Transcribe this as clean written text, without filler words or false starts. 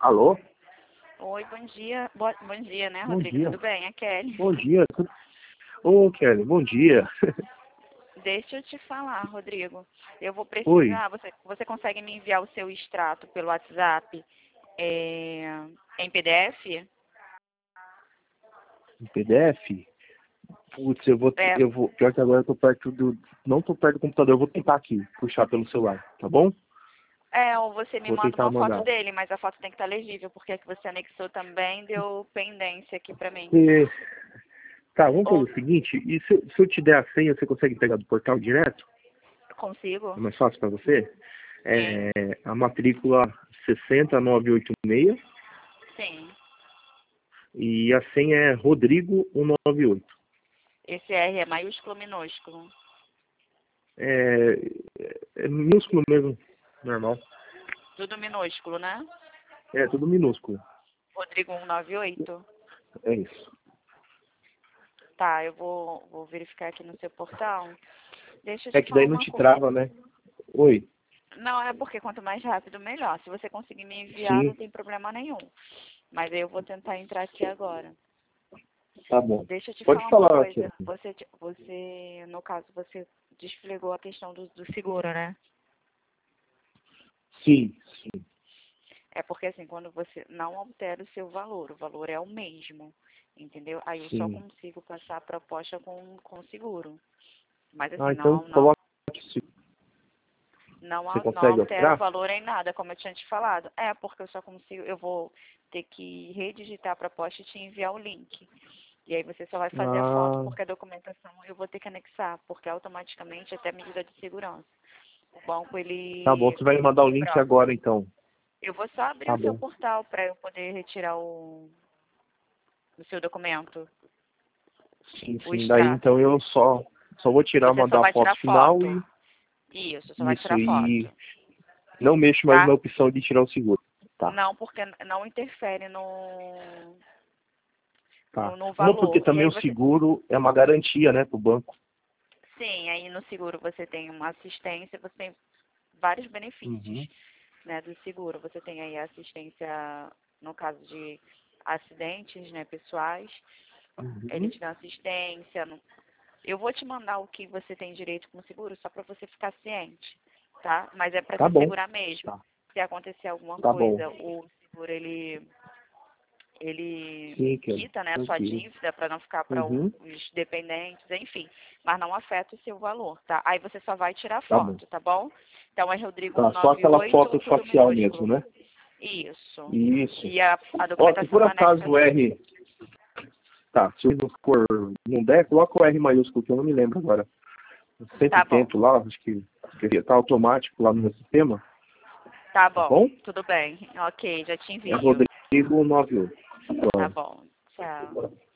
Alô? Oi, bom dia. Bom dia, né, Bom Rodrigo? dia. Tudo bem? É Kelly. Bom dia. Ô, Kelly, bom dia. Deixa eu te falar, Rodrigo. Eu vou Oi, precisar. Você consegue me enviar o seu extrato pelo WhatsApp em PDF? em PDF? Putz, É, pior que agora eu tô perto do, não tô perto do computador, eu vou tentar aqui, puxar pelo celular, tá bom? ou você me Vou manda tentar uma foto mandar. dele, mas a foto tem que estar legível, porque a que você anexou também deu pendência aqui pra mim. E, tá, vamos Ou fazer o seguinte, e se eu te der a senha, você consegue pegar do portal direto? É consigo? mais fácil pra você? Sim. É a matrícula 60986 Sim. e a senha é Rodrigo 198. Esse R é maiúsculo ou minúsculo? É, é minúsculo mesmo, normal. Tudo minúsculo, né? É tudo minúsculo. Rodrigo 198. É isso. Tá, eu vou verificar aqui no seu portal. Deixa eu É te que falar daí não uma te coisa. trava, né? Oi. Não, é porque quanto mais rápido, melhor. Se você conseguir me enviar, não Sim, tem problema nenhum. Mas aí eu vou tentar entrar aqui agora. tá bom. Deixa eu te Pode falar uma falar, Kelly. coisa. Você, no caso, você desligou a questão do seguro, né? Sim, sim, É porque assim, quando você não altera o seu valor, o valor é o mesmo, entendeu? Aí eu só sim. consigo passar a proposta com seguro. Mas Ah, assim, então não, não coloca. Você Não consegue altera o alterar? valor em nada, como eu tinha te falado. É, porque eu só consigo, eu vou ter que redigitar a proposta e te enviar o link. E aí você só vai fazer a foto, Ah, porque a documentação eu vou ter que anexar, porque automaticamente até medida de segurança. O banco, tá bom. Você vai me ele mandar o link comprova. agora, então. Eu vou só abrir Tá o seu bom. portal para eu poder retirar o seu documento, Sim, o sim. Daí, extrato. então, eu só vou tirar, Você só mandar a vai foto tirar final foto. e Isso, só vai isso. tirar foto, E não mexo mais na tá? opção de tirar o seguro. Tá, Não, porque não interfere tá. no Não, porque valor. E também aí o você, seguro é uma garantia, né, pro banco. sim, aí no seguro você tem uma assistência, você tem vários benefícios, Uhum. né, do seguro. Você tem aí a assistência no caso de acidentes, né, pessoais. Ele Uhum. te dá assistência. Eu vou te mandar o que você tem direito com o seguro só para você ficar ciente, tá? Mas é para Tá se bom. segurar mesmo. Tá, Se acontecer alguma tá bom. coisa, o seguro ele Sim, Kelly. quita, né, a sua Tranquilo. dívida para não ficar para Uhum. os dependentes, enfim, mas não afeta o seu valor, tá? Aí você só vai tirar Tá bom. foto, tá bom? Então é Rodrigo Tá, só aquela 198, foto tudo facial mesmo, minúsculo. né? Isso. Isso. E a Ó, se documentação por vai anexa acaso o aqui. R, tá, se não for, não der, coloca o R maiúsculo, que eu não me lembro agora. Eu sempre Tá bom, tento lá, acho que tá automático lá no meu sistema, tá tá bom, bom? tudo bem. Ok, já te É envio. Rodrigo 98. Tá Pronto. bom, tchau.